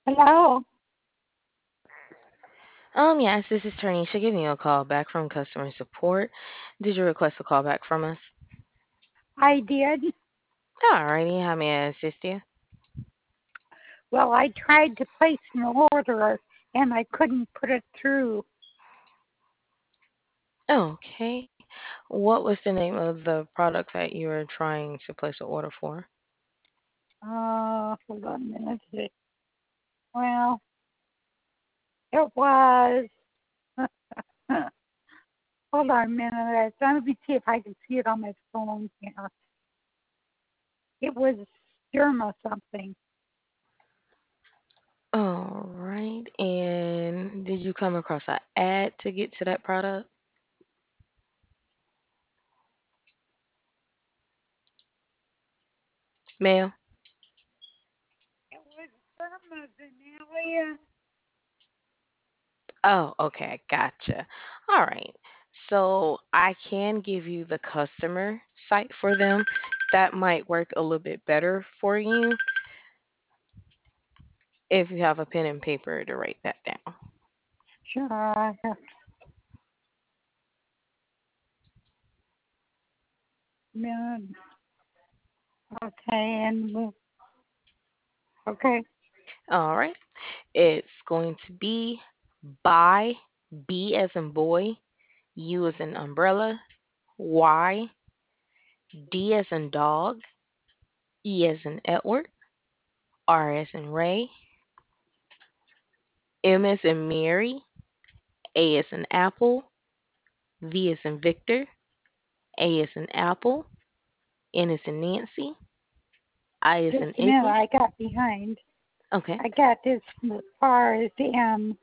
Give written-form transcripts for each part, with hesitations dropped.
Hello. Yes, this is Ternisha giving you a call back from customer support. Did you request a call back from us? I did. Alrighty, how may I assist you? Well, I tried to place an order and I couldn't put it through. Okay. What was the name of the product that you were trying to place an order for? Hold on a minute. Well, it was. Hold on a minute. Let me see if I can see it on my phone here. It was Derma something. Alright, and did you come across an ad to get to that product? Ma'am? It was Derma Vanilla. Oh, okay, gotcha. Alright, so I can give you the customer site for them. That might work a little bit better for you if you have a pen and paper to write that down. Sure, I have a minute. Okay, okay. All right. It's going to be by B as in boy, U as in umbrella, Y, D as in dog, E as in Edward, R as in Ray, M as in Mary, A as in Apple, V as in Victor, A as in Apple, N as in Nancy, I as Just in a minute. Igor. I got behind. Okay. I got this as far as M.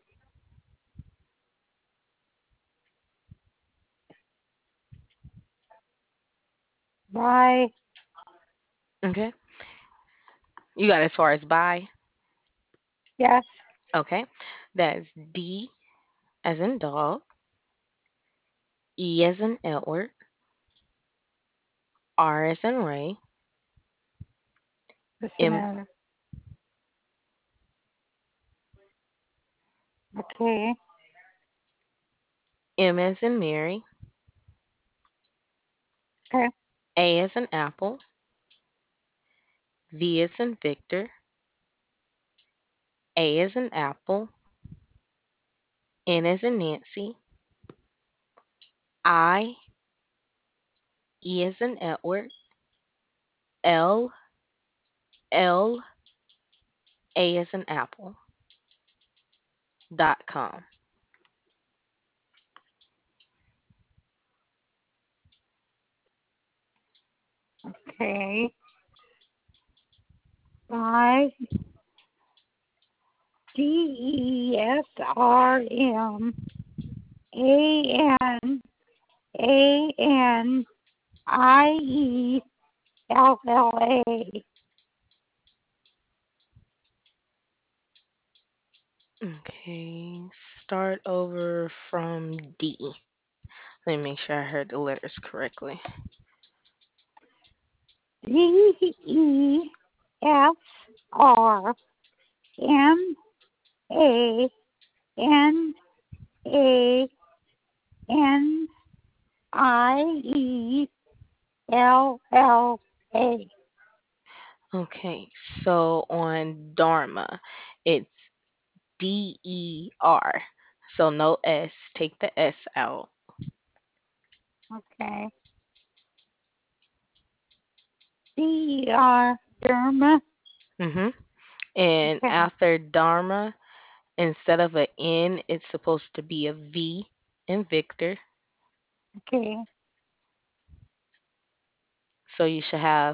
Y. Okay. You got as far as by. Yes. Okay. That's D as in dog, E as in Edward, R as in Ray, Just a M minute. Okay. M as in Mary, Okay. A as in Apple, V as in Victor, A as in Apple, N as in Nancy, I, E as in Edward, L, L, A as in Apple, .com. Okay. Y DESRMANIELLA. Okay, start over from D. Let me make sure I heard the letters correctly. DESRMANIELLA. Okay, so on Dharma, it's DER. So no S, take the S out. Okay. DER Derma. hmm And Okay. after Dharma, instead of an N, it's supposed to be a V in Victor. Okay. So you should have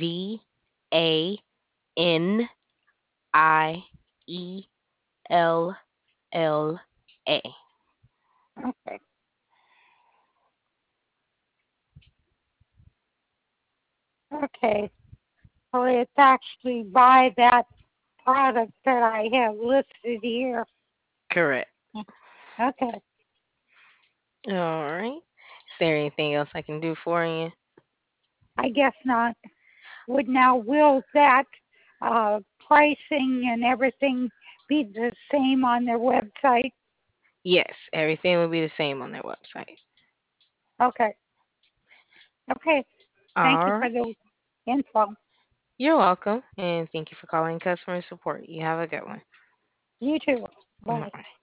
VANIELLA. Okay. Okay. So it's actually by that product that I have listed here. Correct. Okay. All right. Is there anything else I can do for you? I guess not. Will that pricing and everything be the same on their website? Yes, everything will be the same on their website. Okay. Okay. Thank you All for right. the info. You're welcome, and thank you for calling customer support. You have a good one. You too. Bye. Bye.